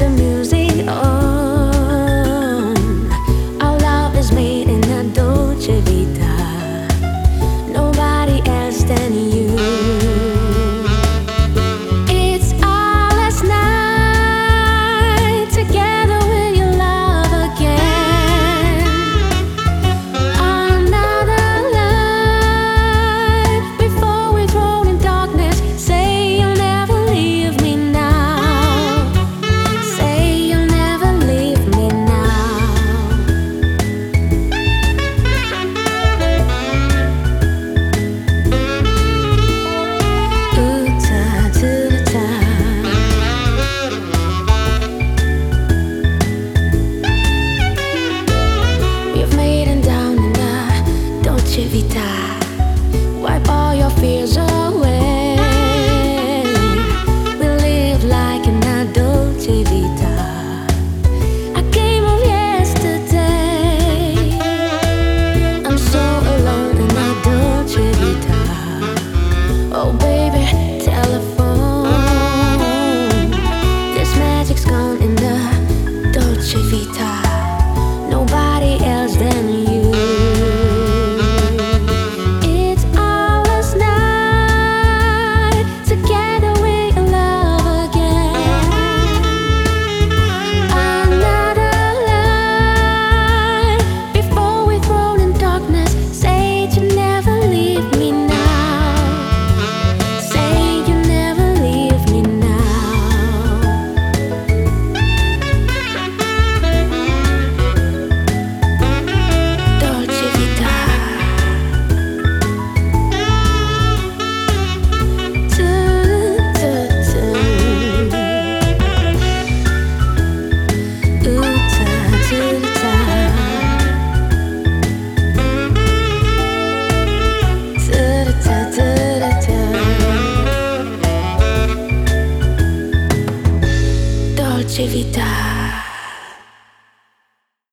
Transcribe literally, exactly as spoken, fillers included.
the music on. Our love is made in a dolce vita. Nobody else than you. It's our last night together with your love again. Another light before we're thrown in darkness. Say you'll never leave me now. Say you'll never leave me now. Ooh, ta, to the time. We've made it down in the dolce vita. Wipe all your fears away. We live like in a dolce vita. I came of yesterday. I'm so alone in a dolce vita. Oh baby, telephone. This magic's gone in the dolce vita. Nobody else than you. It's our last night together with your love again. Another light before we're thrown in darkness. Say you never leave me now. Say you never leave me now. Dolce vita. Tu, tu, tu. Ooh, ta, to the time. To the ta, to the time. Dolce vita.